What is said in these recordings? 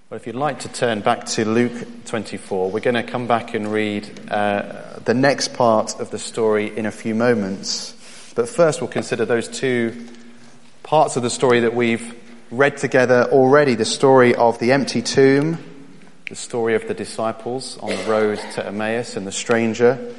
Well, if you'd like to turn back to Luke 24, we're going to come back and read the next part of the story in a few moments. But first we'll consider those two parts of the story that we've read together already. The story of the empty tomb, the story of the disciples on the road to Emmaus and the stranger,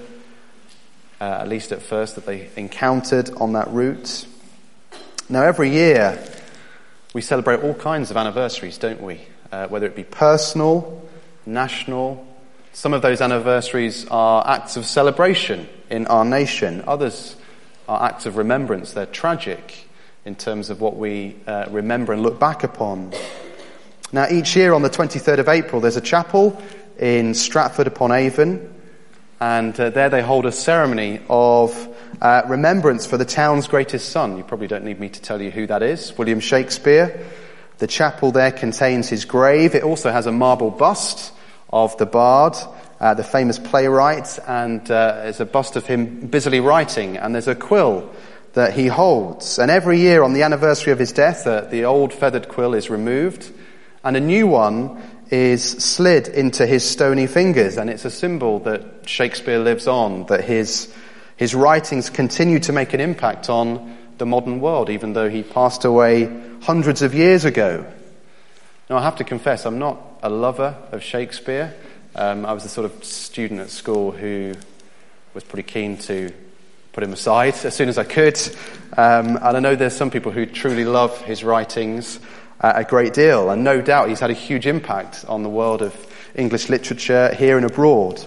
at least at first, that they encountered on that route. Now, every year we celebrate all kinds of anniversaries, don't we? Whether it be personal, national. Some of those anniversaries are acts of celebration in our nation. Others are acts of remembrance. They're tragic in terms of what we remember and look back upon. Now, each year on the 23rd of April, there's a chapel in Stratford-upon-Avon, and there they hold a ceremony of remembrance for the town's greatest son. You probably don't need me to tell you who that is, William Shakespeare. The chapel there contains his grave. It also has a marble bust of the bard, the famous playwright, and there's a bust of him busily writing, and there's a quill that he holds. And every year on the anniversary of his death, the old feathered quill is removed, and a new one is slid into his stony fingers, and it's a symbol that Shakespeare lives on, that his writings continue to make an impact on the modern world, even though he passed away hundreds of years ago. Now, I have to confess, I'm not a lover of Shakespeare. I was the sort of student at school who was pretty keen to put him aside as soon as I could. And I know there's some people who truly love his writings a great deal, and no doubt he's had a huge impact on the world of English literature here and abroad.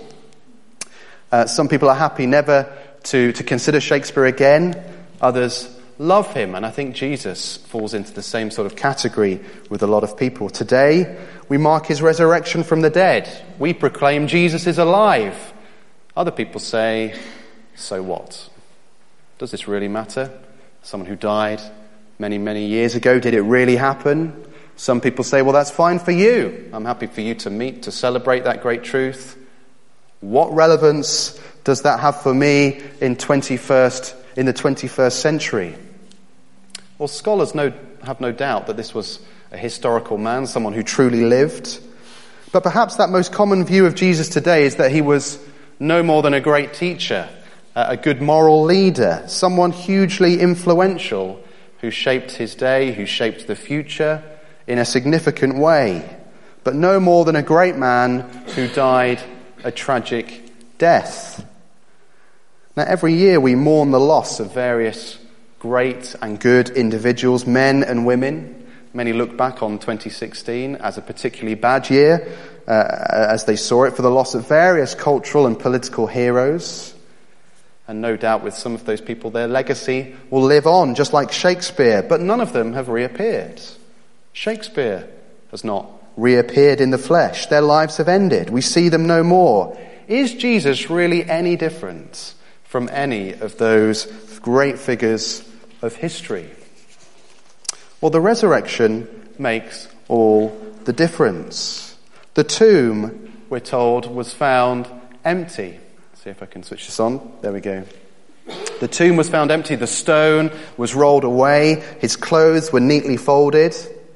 Some people are happy never to consider Shakespeare again. Others love him, and I think Jesus falls into the same sort of category with a lot of people. Today, we mark his resurrection from the dead. We proclaim Jesus is alive. Other people say, so what? Does this really matter? Someone who died many, many years ago, did it really happen? Some people say, well, that's fine for you. I'm happy for you to meet, to celebrate that great truth. What relevance does that have for me in the 21st century? Well, scholars have no doubt that this was a historical man, someone who truly lived. But perhaps that most common view of Jesus today is that he was no more than a great teacher, a good moral leader, someone hugely influential who shaped his day, who shaped the future in a significant way, but no more than a great man who died a tragic death. Now, every year we mourn the loss of various great and good individuals, men and women. Many look back on 2016 as a particularly bad year, as they saw it, for the loss of various cultural and political heroes. And no doubt with some of those people, their legacy will live on, just like Shakespeare, but none of them have reappeared. Shakespeare has not reappeared in the flesh. Their lives have ended. We see them no more. Is Jesus really any different from any of those great figures of history? Well, the resurrection makes all the difference. The tomb, we're told, was found empty. See if I can switch this on. There we go. The tomb was found empty. The stone was rolled away. His clothes were neatly folded.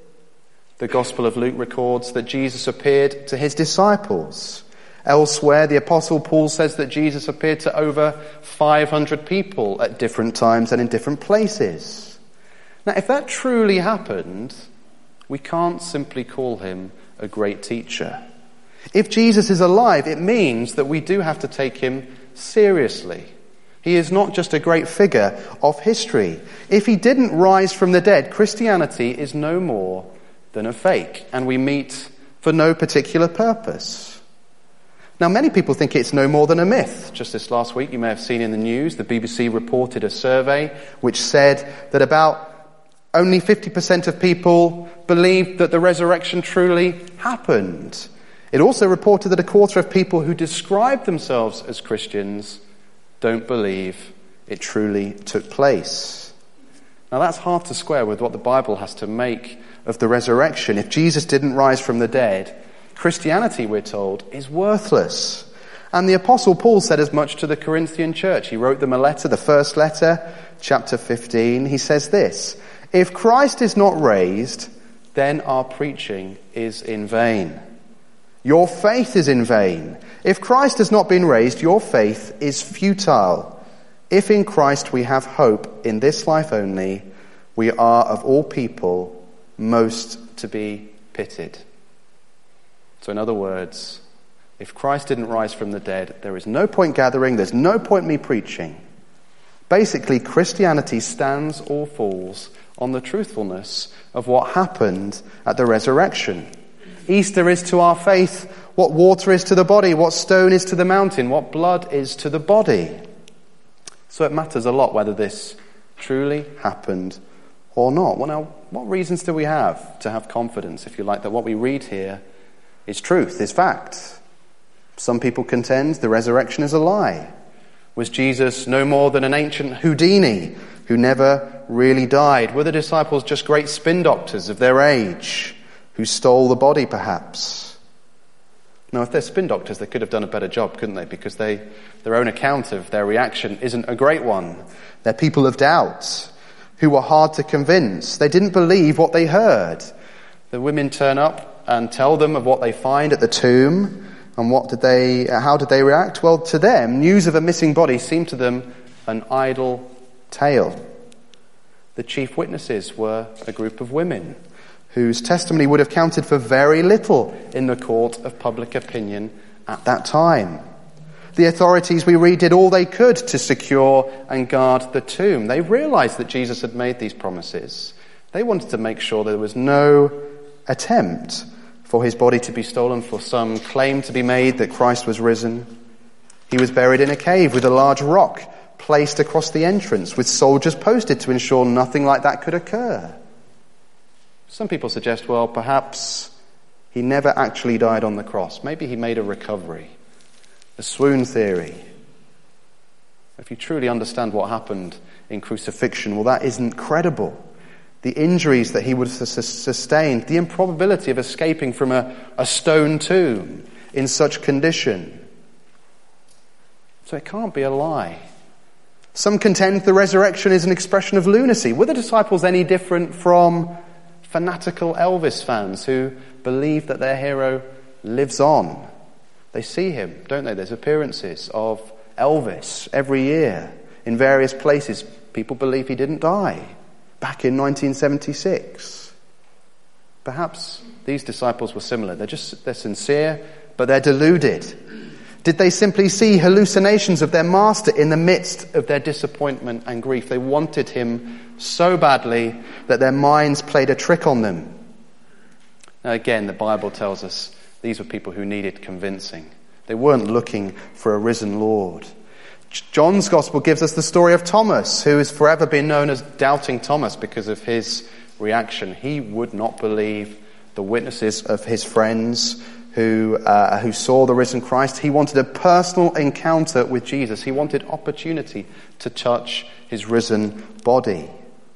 The Gospel of Luke records that Jesus appeared to his disciples. Elsewhere, the Apostle Paul says that Jesus appeared to over 500 people at different times and in different places. Now, if that truly happened, we can't simply call him a great teacher. If Jesus is alive, it means that we do have to take him seriously. He is not just a great figure of history. If he didn't rise from the dead, Christianity is no more than a fake, and we meet for no particular purpose. Now, many people think it's no more than a myth. Just this last week, you may have seen in the news, the BBC reported a survey which said that about only 50% of people believed that the resurrection truly happened. It also reported that a quarter of people who describe themselves as Christians don't believe it truly took place. Now, that's hard to square with what the Bible has to make of the resurrection. If Jesus didn't rise from the dead, Christianity, we're told, is worthless. And the Apostle Paul said as much to the Corinthian church. He wrote them a letter, the first letter, chapter 15. He says this: if Christ is not raised, then our preaching is in vain. Your faith is in vain. If Christ has not been raised, your faith is futile. If in Christ we have hope in this life only, we are of all people most to be pitied. So in other words, if Christ didn't rise from the dead, there is no point gathering, there's no point me preaching. Basically, Christianity stands or falls on the truthfulness of what happened at the resurrection. Easter is to our faith what water is to the body, what stone is to the mountain, what blood is to the body. So it matters a lot whether this truly happened or not. Well, now, what reasons do we have to have confidence, if you like, that what we read here is truth, is fact? Some people contend the resurrection is a lie. Was Jesus no more than an ancient Houdini who never really died? Were the disciples just great spin doctors of their age who stole the body, perhaps? Now, if they're spin doctors, they could have done a better job, couldn't they? Because their own account of their reaction isn't a great one. They're people of doubt who were hard to convince. They didn't believe what they heard. The women turn up and tell them of what they find at the tomb. And how did they react? Well, to them, news of a missing body seemed to them an idle tale. The chief witnesses were a group of women whose testimony would have counted for very little in the court of public opinion at that time. The authorities, we read, did all they could to secure and guard the tomb. They realized that Jesus had made these promises. They wanted to make sure there was no attempt for his body to be stolen, for some claim to be made that Christ was risen. He was buried in a cave with a large rock placed across the entrance, with soldiers posted to ensure nothing like that could occur. Some people suggest, well, perhaps he never actually died on the cross. Maybe he made a recovery, a swoon theory. If you truly understand what happened in crucifixion, well, that isn't credible. The injuries that he would have sustained, the improbability of escaping from a stone tomb in such condition. So it can't be a lie. Some contend the resurrection is an expression of lunacy. Were the disciples any different from fanatical Elvis fans who believe that their hero lives on? They see him, don't they? There's appearances of Elvis every year in various places. People believe he didn't die back in 1976. Perhaps these disciples were similar. They're sincere, but they're deluded. Did they simply see hallucinations of their master in the midst of their disappointment and grief? They wanted him so badly that their minds played a trick on them. Now again, the Bible tells us these were people who needed convincing. They weren't looking for a risen Lord. John's Gospel gives us the story of Thomas, who has forever been known as Doubting Thomas because of his reaction. He would not believe the witnesses of his friends who saw the risen Christ. He wanted a personal encounter with Jesus. He wanted opportunity to touch his risen body.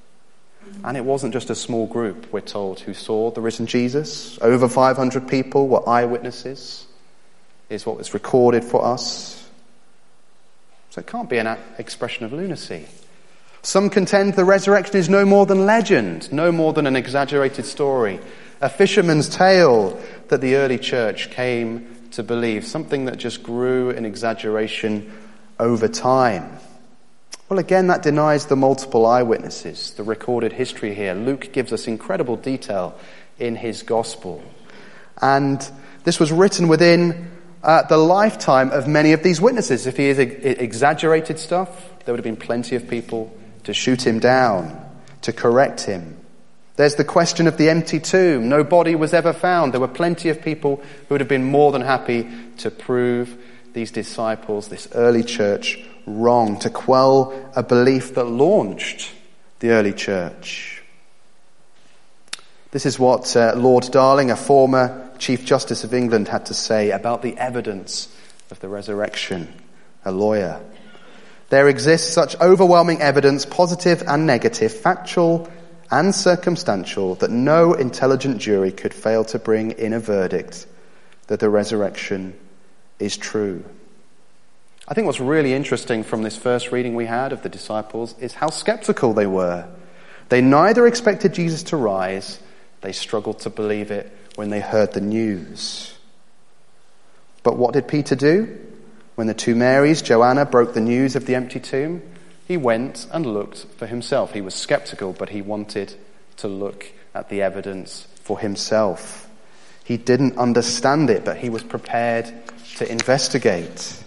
And it wasn't just a small group, we're told, who saw the risen Jesus. Over 500 people were eyewitnesses, is what was recorded for us. So it can't be an expression of lunacy. Some contend the resurrection is no more than legend, no more than an exaggerated story, a fisherman's tale that the early church came to believe, something that just grew in exaggeration over time. Well, again, that denies the multiple eyewitnesses, the recorded history here. Luke gives us incredible detail in his gospel. And this was written within the lifetime of many of these witnesses. If he exaggerated stuff, there would have been plenty of people to shoot him down, to correct him. There's the question of the empty tomb. No body was ever found. There were plenty of people who would have been more than happy to prove these disciples, this early church, wrong, to quell a belief that launched the early church. This is what Lord Darling, a former Chief Justice of England, had to say about the evidence of the resurrection, a lawyer. There exists such overwhelming evidence, positive and negative, factual and circumstantial, that no intelligent jury could fail to bring in a verdict that the resurrection is true. I think what's really interesting from this first reading we had of the disciples is how skeptical they were. They neither expected Jesus to rise They struggled to believe it when they heard the news. But what did Peter do? When the two Marys, Joanna, broke the news of the empty tomb, he went and looked for himself. He was skeptical, but he wanted to look at the evidence for himself. He didn't understand it, but he was prepared to investigate.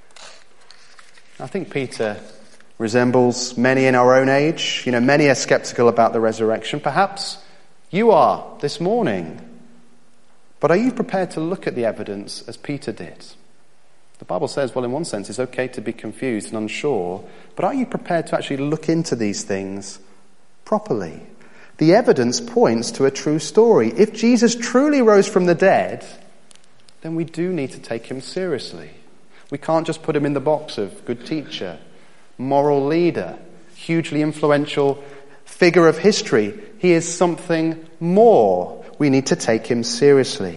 I think Peter resembles many in our own age. Many are skeptical about the resurrection. Perhaps you are this morning. But are you prepared to look at the evidence as Peter did? The Bible says, well, in one sense, it's okay to be confused and unsure, but are you prepared to actually look into these things properly? The evidence points to a true story. If Jesus truly rose from the dead, then we do need to take him seriously. We can't just put him in the box of good teacher, moral leader, hugely influential figure of history. He is something more. We need to take him seriously.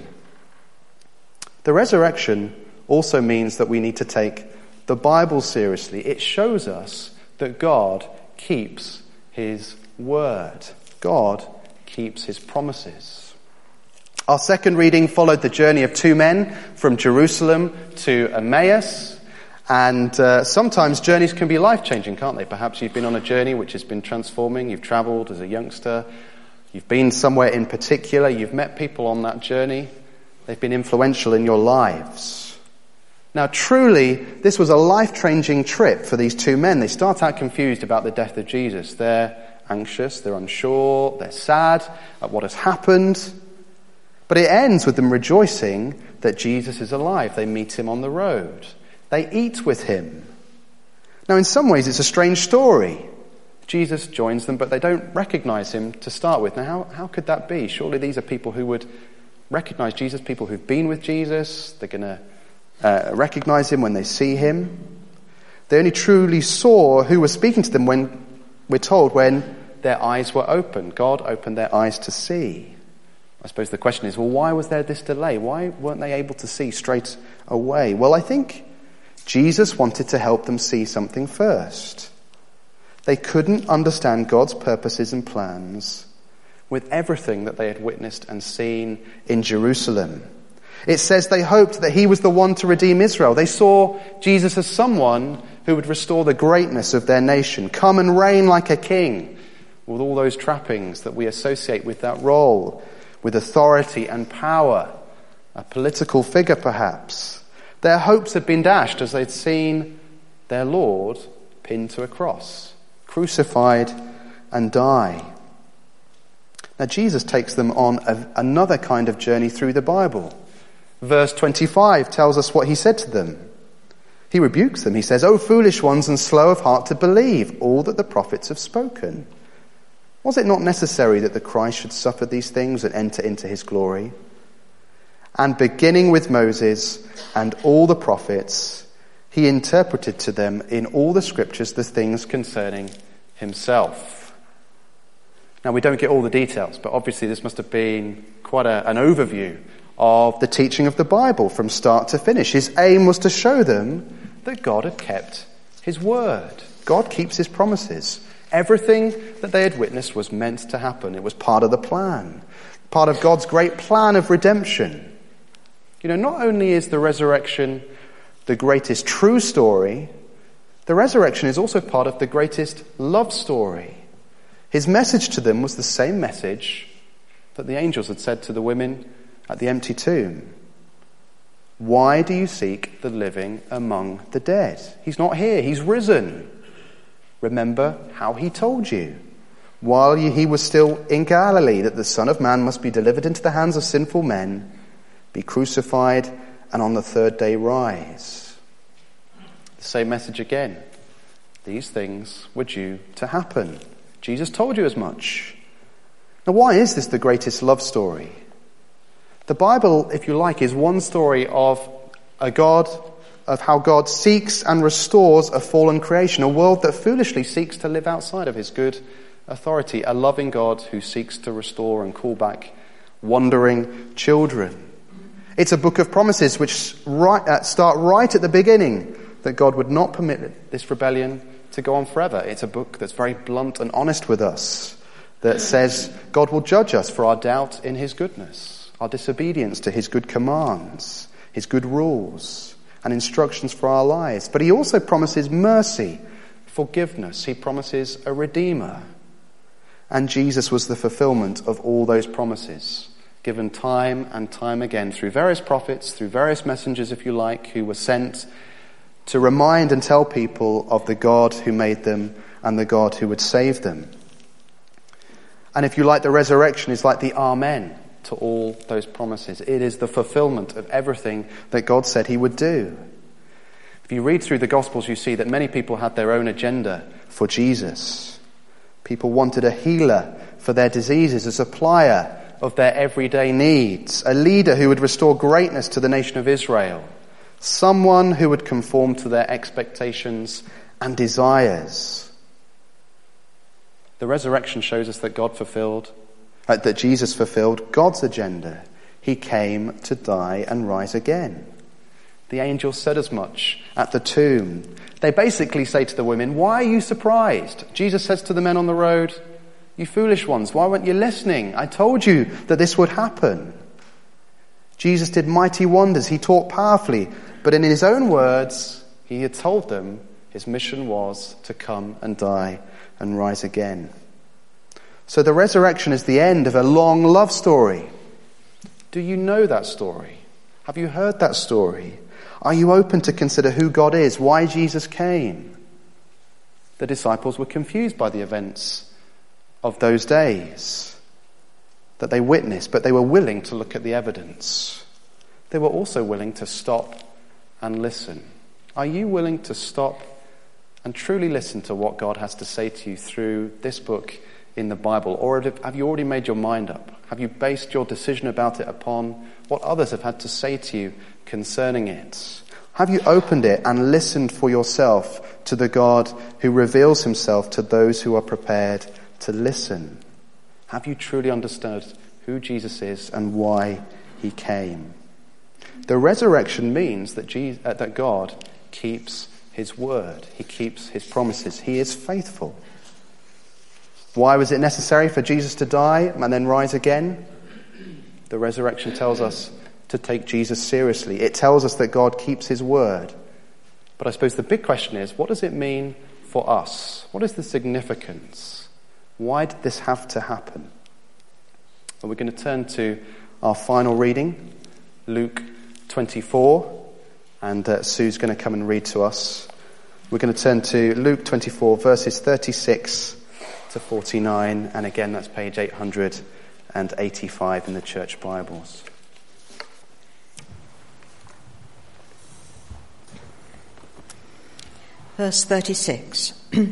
The resurrection also means that we need to take the Bible seriously. It shows us that God keeps his word. God keeps his promises. Our second reading followed the journey of two men from Jerusalem to Emmaus. And sometimes journeys can be life-changing, can't they? Perhaps you've been on a journey which has been transforming. You've travelled as a youngster. You've been somewhere in particular. You've met people on that journey. They've been influential in your lives. Now, truly, this was a life-changing trip for these two men. They start out confused about the death of Jesus. They're anxious, they're unsure, they're sad at what has happened. But it ends with them rejoicing that Jesus is alive. They meet him on the road. They eat with him. Now, in some ways, it's a strange story. Jesus joins them, but they don't recognize him to start with. Now, how could that be? Surely these are people who would recognize Jesus, people who've been with Jesus. They're going to recognize him when they see him. They only truly saw who was speaking to them when, we're told, when their eyes were opened. God opened their eyes to see. I suppose the question is, well, why was there this delay? Why weren't they able to see straight away? Well, I think Jesus wanted to help them see something first. They couldn't understand God's purposes and plans with everything that they had witnessed and seen in Jerusalem. It says they hoped that he was the one to redeem Israel. They saw Jesus as someone who would restore the greatness of their nation, come and reign like a king, with all those trappings that we associate with that role, with authority and power, a political figure perhaps. Their hopes had been dashed as they'd seen their Lord pinned to a cross, crucified and die. Now Jesus takes them on another kind of journey through the Bible. Verse 25 tells us what he said to them. He rebukes them. He says, "O foolish ones and slow of heart to believe all that the prophets have spoken. Was it not necessary that the Christ should suffer these things and enter into his glory? And beginning with Moses and all the prophets, he interpreted to them in all the scriptures the things concerning himself." Now, we don't get all the details, but obviously this must have been quite an overview of the teaching of the Bible from start to finish. His aim was to show them that God had kept his word. God keeps his promises. Everything that they had witnessed was meant to happen. It was part of the plan, part of God's great plan of redemption. Not only is the resurrection the greatest true story, the resurrection is also part of the greatest love story. His message to them was the same message that the angels had said to the women at the empty tomb. Why do you seek the living among the dead? He's not here, he's risen. Remember how he told you, while he was still in Galilee, that the Son of Man must be delivered into the hands of sinful men, be crucified, and on the third day rise. The same message again. These things were due to happen. Jesus told you as much. Now, why is this the greatest love story? The Bible, if you like, is one story of how God seeks and restores a fallen creation, a world that foolishly seeks to live outside of his good authority, a loving God who seeks to restore and call back wandering children. It's a book of promises which start right at the beginning, that God would not permit this rebellion to go on forever. It's a book that's very blunt and honest with us, that says God will judge us for our doubt in his goodness, our disobedience to his good commands, his good rules and instructions for our lives. But he also promises mercy, forgiveness. He promises a redeemer. And Jesus was the fulfillment of all those promises, given time and time again through various prophets, through various messengers, if you like, who were sent to remind and tell people of the God who made them and the God who would save them. And if you like, the resurrection is like the amen to all those promises. It is the fulfillment of everything that God said he would do. If you read through the Gospels, you see that many people had their own agenda for Jesus. People wanted a healer for their diseases, a supplier of their everyday needs, a leader who would restore greatness to the nation of Israel, someone who would conform to their expectations and desires. The resurrection shows us that that Jesus fulfilled God's agenda. He came to die and rise again. The angels said as much at the tomb. They basically say to the women, "Why are you surprised?" Jesus says to the men on the road, "You foolish ones, why weren't you listening? I told you that this would happen." Jesus did mighty wonders. He taught powerfully. But in his own words, he had told them his mission was to come and die and rise again. So the resurrection is the end of a long love story. Do you know that story? Have you heard that story? Are you open to consider who God is, why Jesus came? The disciples were confused by the events of those days that they witnessed, but they were willing to look at the evidence. They were also willing to stop and listen. Are you willing to stop and truly listen to what God has to say to you through this book in the Bible? Or have you already made your mind up? Have you based your decision about it upon what others have had to say to you concerning it? Have you opened it and listened for yourself to the God who reveals himself to those who are prepared to listen? Have you truly understood who Jesus is and why he came? The resurrection means that God keeps his word. He keeps his promises. He is faithful. Why was it necessary for Jesus to die and then rise again? The resurrection tells us to take Jesus seriously. It tells us that God keeps his word. But I suppose the big question is, what does it mean for us? What is the significance? Why did this have to happen? And we're going to turn to our final reading, Luke 24, and Sue's going to come and read to us. We're going to turn to Luke 24, verses 36 to 49, and again that's page 885 in the church Bibles. Verse 36.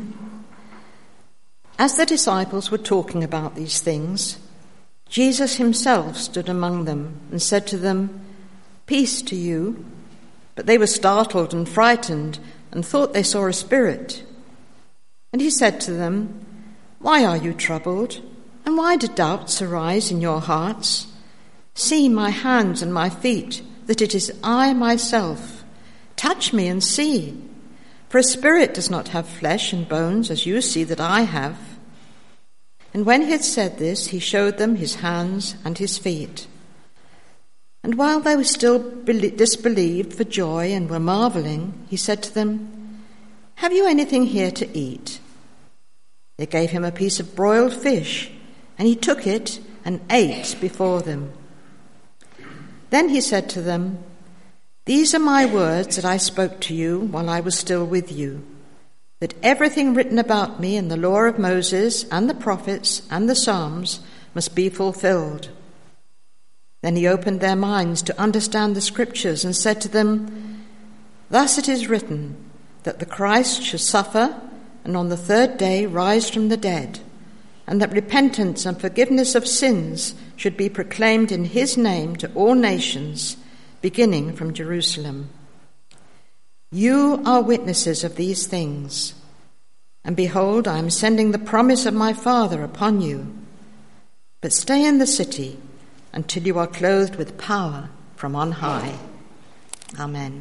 As the disciples were talking about these things, Jesus himself stood among them and said to them, "Peace to you." But they were startled and frightened and thought they saw a spirit. And he said to them, "Why are you troubled? And why do doubts arise in your hearts? See my hands and my feet, that it is I myself. Touch me and see. For a spirit does not have flesh and bones, as you see that I have." And when he had said this, he showed them his hands and his feet. And while they were still disbelieved for joy and were marveling, he said to them, "Have you anything here to eat?" They gave him a piece of broiled fish, and he took it and ate before them. Then he said to them, "These are my words that I spoke to you while I was still with you, that everything written about me in the law of Moses and the prophets and the Psalms must be fulfilled." Then he opened their minds to understand the scriptures and said to them, "Thus it is written, that the Christ should suffer and on the third day rise from the dead, and that repentance and forgiveness of sins should be proclaimed in his name to all nations, beginning from Jerusalem. You are witnesses of these things. And behold, I am sending the promise of my Father upon you. But stay in the city until you are clothed with power from on high." Amen.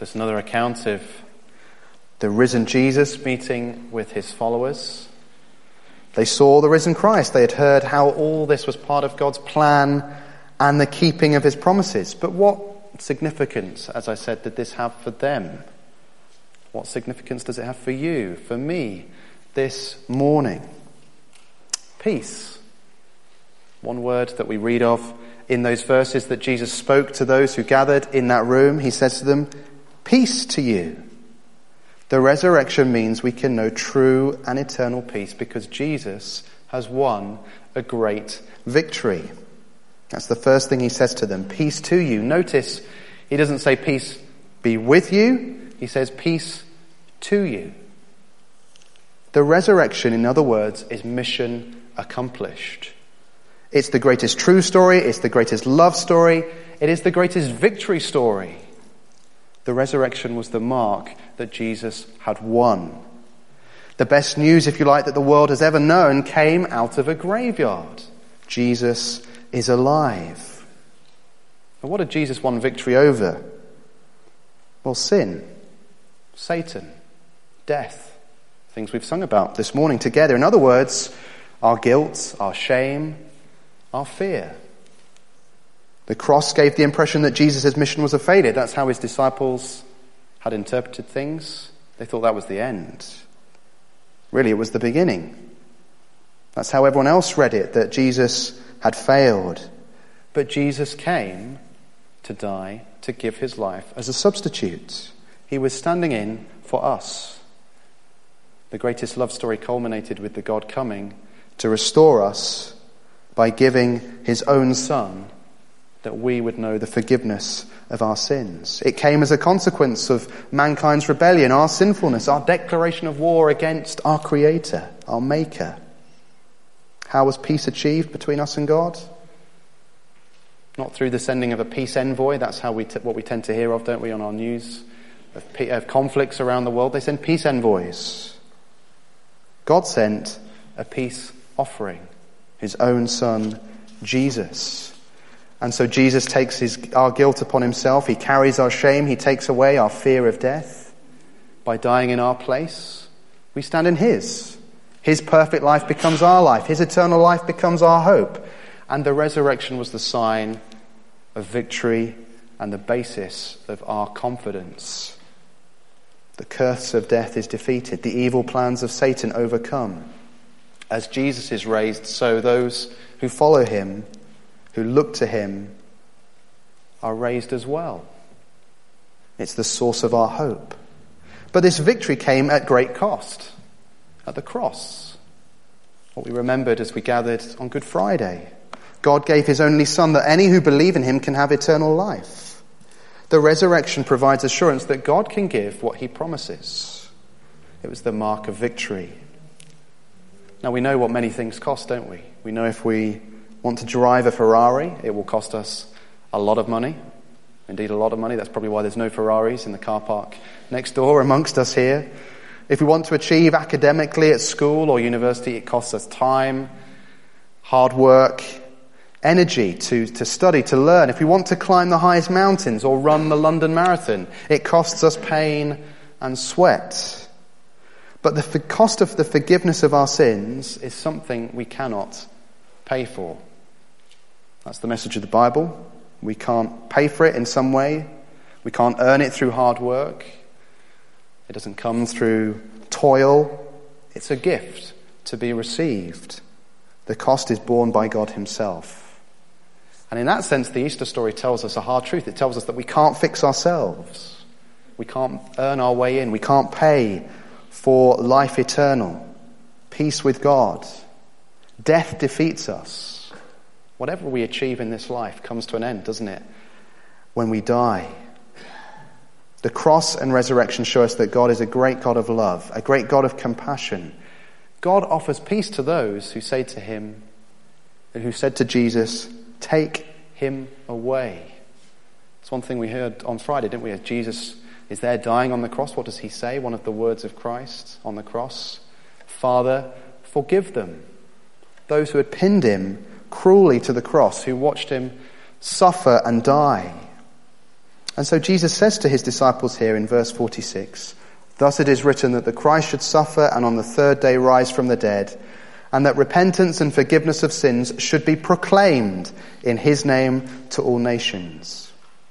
There's another account of the risen Jesus meeting with his followers. They saw the risen Christ. They had heard how all this was part of God's plan and the keeping of his promises. But what significance, as I said, did this have for them? What significance does it have for you, for me, this morning? Peace. One word that we read of in those verses that Jesus spoke to those who gathered in that room. He says to them, "Peace to you." The resurrection means we can know true and eternal peace because Jesus has won a great victory. That's the first thing he says to them, peace to you. Notice he doesn't say peace be with you. He says peace to you. The resurrection, in other words, is mission accomplished. It's the greatest true story. It's the greatest love story. It is the greatest victory story. The resurrection was the mark that Jesus had won. The best news, if you like, that the world has ever known came out of a graveyard. Jesus is alive. And what had Jesus won victory over? Well, sin, Satan, death, things we've sung about this morning together. In other words, our guilt, our shame, our fear. The cross gave the impression that Jesus' mission was a failure. That's how his disciples had interpreted things. They thought that was the end. Really, it was the beginning. That's how everyone else read it, that Jesus had failed. But Jesus came to die, to give his life as a substitute. He was standing in for us. The greatest love story culminated with the God coming to restore us by giving his own Son, that we would know the forgiveness of our sins. It came as a consequence of mankind's rebellion, our sinfulness, our declaration of war against our Creator, our Maker. How was peace achieved between us and God? Not through the sending of a peace envoy. That's how what we tend to hear of, don't we, on our news, of conflicts around the world. They send peace envoys. God sent a peace offering, his own Son, Jesus. And so Jesus takes our guilt upon himself. He carries our shame. He takes away our fear of death. By dying in our place, we stand in his. His perfect life becomes our life. His eternal life becomes our hope. And the resurrection was the sign of victory and the basis of our confidence. The curse of death is defeated. The evil plans of Satan overcome. As Jesus is raised, so those who follow him, who look to him, are raised as well. It's the source of our hope. But this victory came at great cost, at the cross. What we remembered as we gathered on Good Friday. God gave his only Son that any who believe in him can have eternal life. The resurrection provides assurance that God can give what he promises. It was the mark of victory. Now we know what many things cost, don't we? We know if we want to drive a Ferrari, it will cost us a lot of money. Indeed, a lot of money. That's probably why there's no Ferraris in the car park next door amongst us here. If we want to achieve academically at school or university, it costs us time, hard work, energy to study, to learn. If we want to climb the highest mountains or run the London Marathon, it costs us pain and sweat. But the cost of the forgiveness of our sins is something we cannot pay for. That's the message of the Bible. We can't pay for it in some way. We can't earn it through hard work. It doesn't come through toil. It's a gift to be received. The cost is borne by God himself. And in that sense, the Easter story tells us a hard truth. It tells us that we can't fix ourselves. We can't earn our way in. We can't pay for life eternal, peace with God. Death defeats us. Whatever we achieve in this life comes to an end, doesn't it? When we die. The cross and resurrection show us that God is a great God of love, a great God of compassion. God offers peace to those who say to him, who said to Jesus, take him away. It's one thing we heard on Friday, didn't we? As Jesus is there dying on the cross, what does he say? One of the words of Christ on the cross. Father, forgive them. Those who had pinned him cruelly to the cross, who watched him suffer and die. And so Jesus says to his disciples here in verse 46, "Thus it is written that the Christ should suffer and on the third day rise from the dead, and that repentance and forgiveness of sins should be proclaimed in his name to all nations."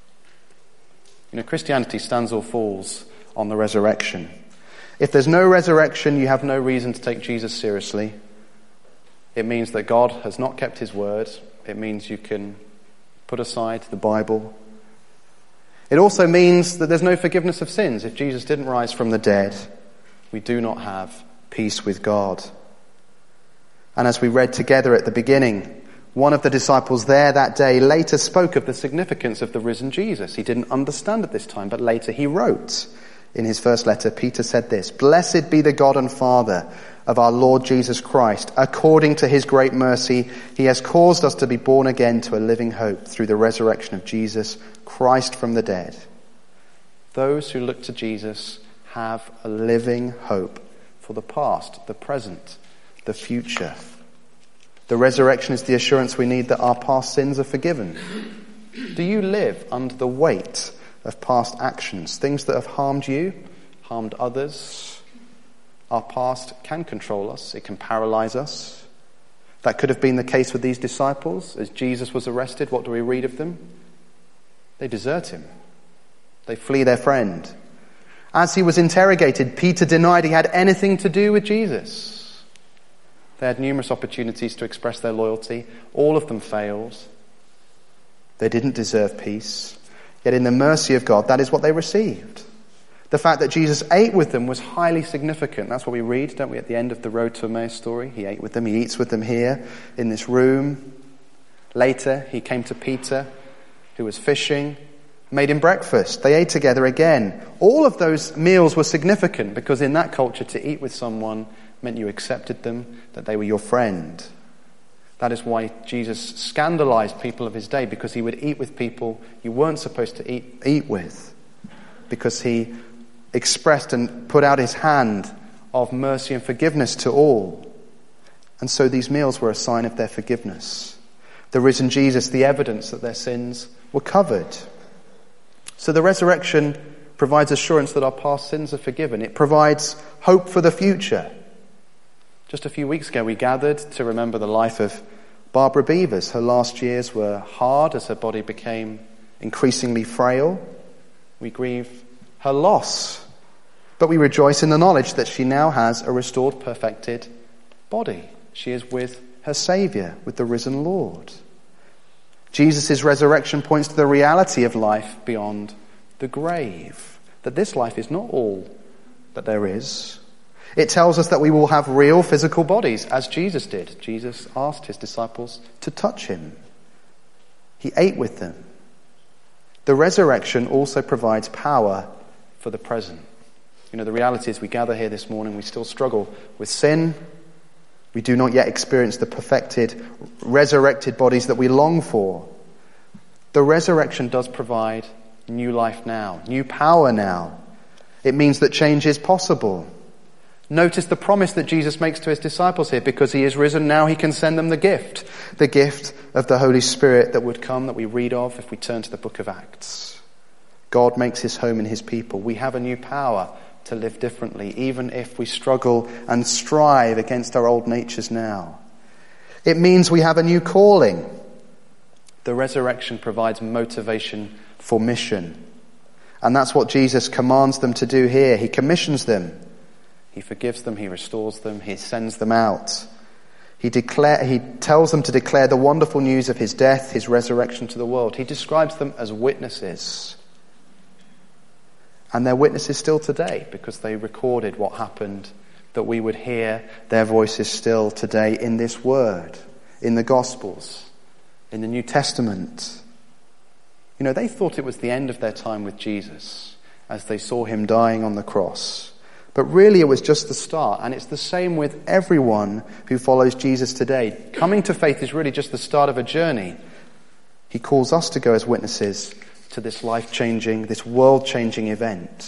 Christianity stands or falls on the resurrection. If there's no resurrection, you have no reason to take Jesus seriously. It means that God has not kept his word. It means you can put aside the Bible. It also means that there's no forgiveness of sins. If Jesus didn't rise from the dead, we do not have peace with God. And as we read together at the beginning, one of the disciples there that day later spoke of the significance of the risen Jesus. He didn't understand at this time, but later he wrote in his first letter, Peter said this, "Blessed be the God and Father of our Lord Jesus Christ. According to his great mercy, he has caused us to be born again to a living hope through the resurrection of Jesus Christ from the dead." Those who look to Jesus have a living hope for the past, the present, the future. The resurrection is the assurance we need that our past sins are forgiven. Do you live under the weight of past actions, things that have harmed you, harmed others? Our past can control us. It can paralyze us. That could have been the case with these disciples. As Jesus was arrested, what do we read of them? They desert him. They flee their friend. As he was interrogated, Peter denied he had anything to do with Jesus. They had numerous opportunities to express their loyalty. All of them failed. They didn't deserve peace. Yet in the mercy of God, that is what they received. The fact that Jesus ate with them was highly significant. That's what we read, don't we, at the end of the Road to Emmaus story? He ate with them, he eats with them here in this room. Later, he came to Peter, who was fishing, made him breakfast. They ate together again. All of those meals were significant because in that culture, to eat with someone meant you accepted them, that they were your friend. That is why Jesus scandalized people of his day, because he would eat with people you weren't supposed to eat with, because he expressed and put out his hand of mercy and forgiveness to all. And so these meals were a sign of their forgiveness. The risen Jesus, the evidence that their sins were covered. So the resurrection provides assurance that our past sins are forgiven. It provides hope for the future. Just a few weeks ago, we gathered to remember the life of Barbara Beavers. Her last years were hard as her body became increasingly frail. We grieve her loss, but we rejoice in the knowledge that she now has a restored, perfected body. She is with her Saviour, with the risen Lord. Jesus' resurrection points to the reality of life beyond the grave, that this life is not all that there is. It tells us that we will have real physical bodies, as Jesus did. Jesus asked his disciples to touch him. He ate with them. The resurrection also provides power for the present. The reality is we gather here this morning, we still struggle with sin. We do not yet experience the perfected, resurrected bodies that we long for. The resurrection does provide new life now, new power now. It means that change is possible. Notice the promise that Jesus makes to his disciples here. Because he is risen, now he can send them the gift of the Holy Spirit that would come, that we read of if we turn to the book of Acts. God makes his home in his people. We have a new power to live differently, even if we struggle and strive against our old natures now. It means we have a new calling. The resurrection provides motivation for mission. And that's what Jesus commands them to do here. He commissions them. He forgives them, he restores them, he sends them out. He tells them to declare the wonderful news of his death, his resurrection to the world. He describes them as witnesses. And they're witnesses still today because they recorded what happened, that we would hear their voices still today in this word, in the Gospels, in the New Testament. They thought it was the end of their time with Jesus as they saw him dying on the cross. But really it was just the start, and it's the same with everyone who follows Jesus today. Coming to faith is really just the start of a journey. He calls us to go as witnesses to this life-changing, this world-changing event.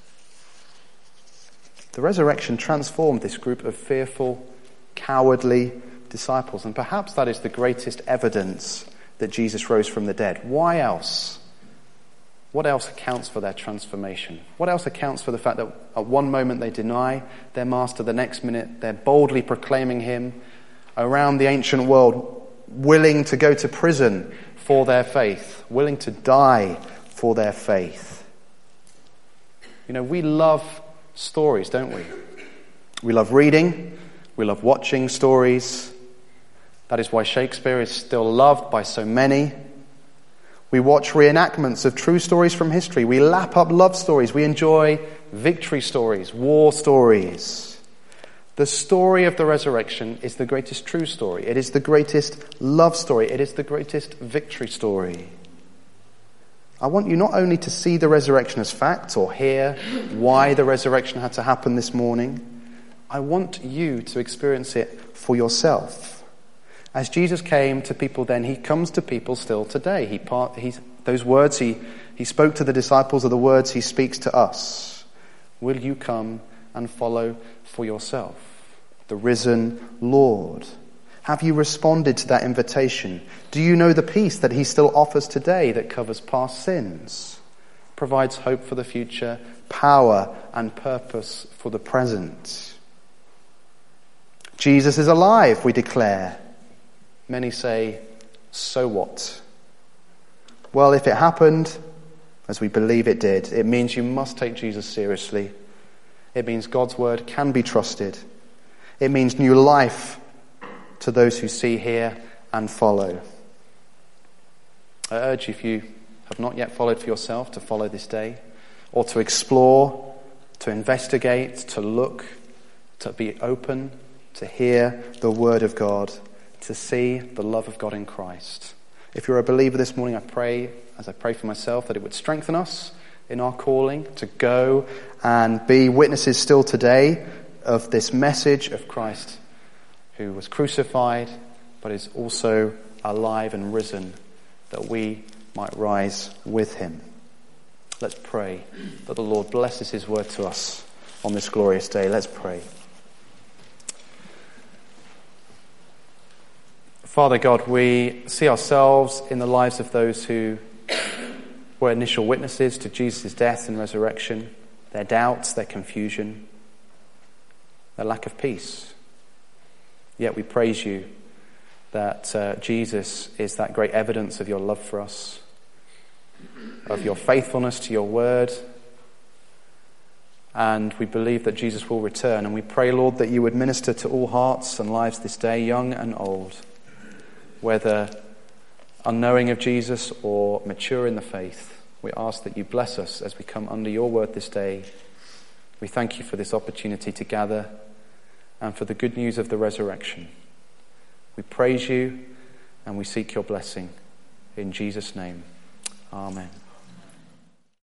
The resurrection transformed this group of fearful, cowardly disciples, and perhaps that is the greatest evidence that Jesus rose from the dead. Why else what else accounts for their transformation? What else accounts for the fact that at one moment they deny their master, the next minute they're boldly proclaiming him around the ancient world, willing to go to prison for their faith, willing to die for their faith? You know, we love stories, don't we? We love reading, we love watching stories. That is why Shakespeare is still loved by so many. We watch reenactments of true stories from history. We lap up love stories. We enjoy victory stories, war stories. The story of the resurrection is the greatest true story. It is the greatest love story. It is the greatest victory story. I want you not only to see the resurrection as fact or hear why the resurrection had to happen this morning. I want you to experience it for yourself. As Jesus came to people then, he comes to people still today. Those words he spoke to the disciples are the words he speaks to us. Will you come and follow for yourself the risen Lord? Have you responded to that invitation? Do you know the peace that he still offers today that covers past sins, provides hope for the future, power and purpose for the present? Jesus is alive, we declare. Many say, so what? Well, if it happened, as we believe it did, it means you must take Jesus seriously. It means God's word can be trusted. It means new life to those who see, hear, and follow. I urge you, if you have not yet followed for yourself, to follow this day, or to explore, to investigate, to look, to be open, to hear the word of God, to see the love of God in Christ. If you're a believer this morning, I pray, as I pray for myself, that it would strengthen us in our calling to go and be witnesses still today of this message of Christ, who was crucified but is also alive and risen, that we might rise with him. Let's pray that the Lord blesses his word to us on this glorious day. Let's pray. Father God, we see ourselves in the lives of those who were initial witnesses to Jesus' death and resurrection, their doubts, their confusion, their lack of peace. Yet we praise you that Jesus is that great evidence of your love for us, of your faithfulness to your word. And we believe that Jesus will return. And we pray, Lord, that you would minister to all hearts and lives this day, young and old, whether unknowing of Jesus or mature in the faith. We ask that you bless us as we come under your word this day. We thank you for this opportunity to gather and for the good news of the resurrection. We praise you and we seek your blessing. In Jesus' name, amen.